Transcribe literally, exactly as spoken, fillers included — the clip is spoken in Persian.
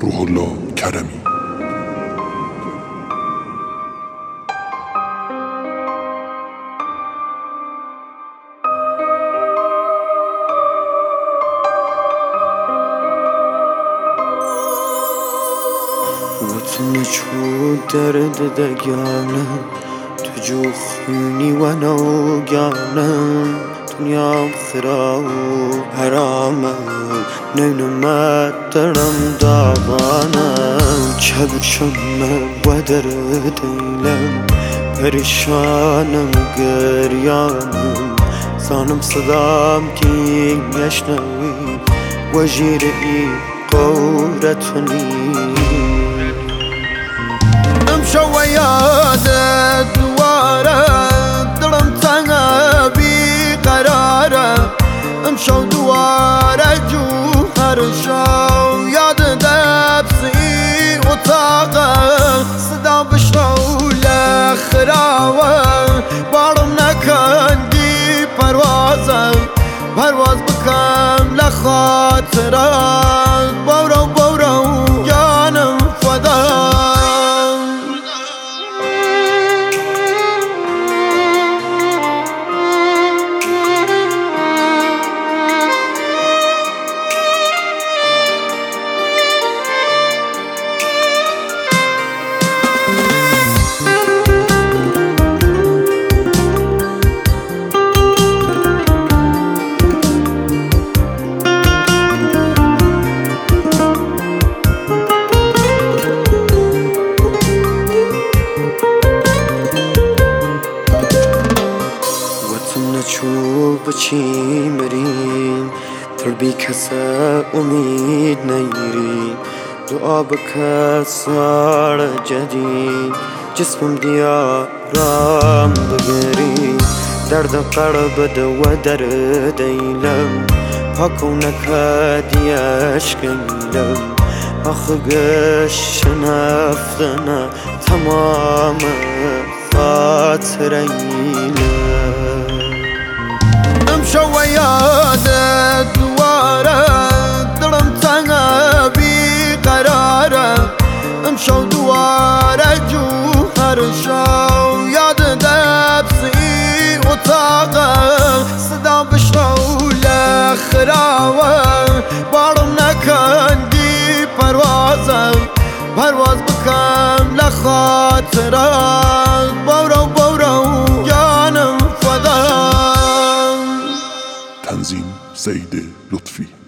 روح الله کرمی. وتن چو درد دگانم تو جو خونی و نوگانم دنیام خراب و حرامم نینمت درم داغانم چبشم و درد دیلم پریشانم گریانم زانم صدام کی میشنوی و جیری قورتنی امشو و یادت دواره دلم تنها بی قراره امشو دواره جوهر شو یاد دبسی اتاقه صدا بشو لخراوه بارم نکندی پروازه پرواز بکن لخاطرات بورو بورو جانم فدا چو بچی مرین تربی کسا امید نیرین دعا بکا سار جدید جسمم دیارم بگری درد قرب دو درد ایلم پاکو نکدیش گیلم آخگش نفتنا تمام خاطر ایلم امشو و یادت دواره دلم تنها بی قراره امشو دواره جوهر شو یاد دبسی اتاقه صدا بشو لخراوه بارم نکندی پروازه پرواز بکن لخاطرات بورو بورو جانم فدا. تنظیم زید لطفی.